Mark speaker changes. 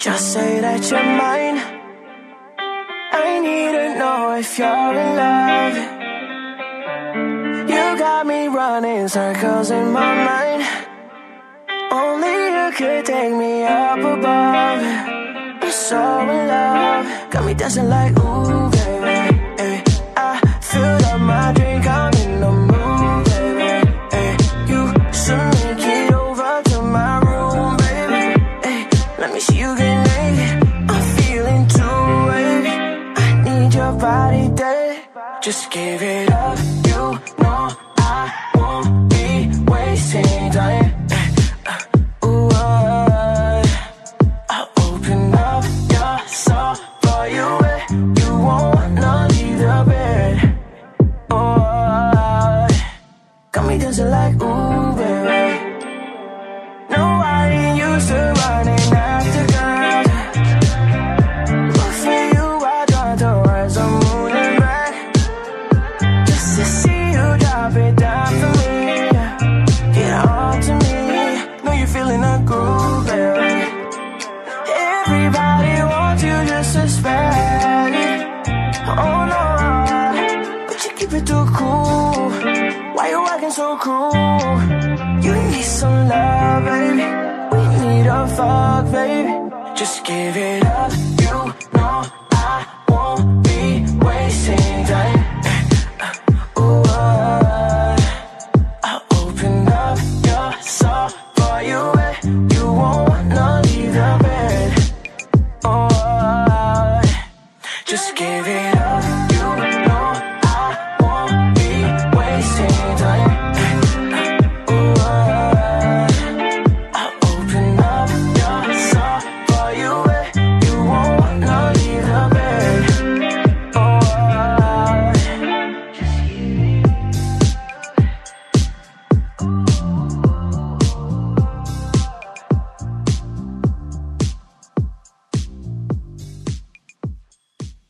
Speaker 1: Just say that you're mine. I need to know if you're in love. You got me running circles in my mind. Only you could take me up above. I'm so in love. Got me dancing like ooh, baby, baby. I filled up my drink, I'm in the mood, baby, hey. You should make it over to my room, baby, hey. Let me see you get naked. I'm feeling too wavy. I need your body dead. Just give it up. You know I won't be wasting time. I'll open up your soul for you. You won't wanna leave the bed. Oh, got me dancing like ooh, baby. No, I ain't used to running after girls, but for you I drive towards the moon and back, just to see you drop it down for me. Get on to me. Know you're feeling the groove, baby. Everybody wants you just as bad. Oh no, but you keep it too cool. Why you acting so cruel? You need some love, baby. We need a fuck, baby. Just give it up. You know I won't be wasting time. Ooh, I'll open up your soul for you. You won't wanna leave the bed. Oh, just give it up. You know I won't be wasting time. Ooh, I'll open up your soul for you. You won't wanna leave the bed. Oh, just give it up.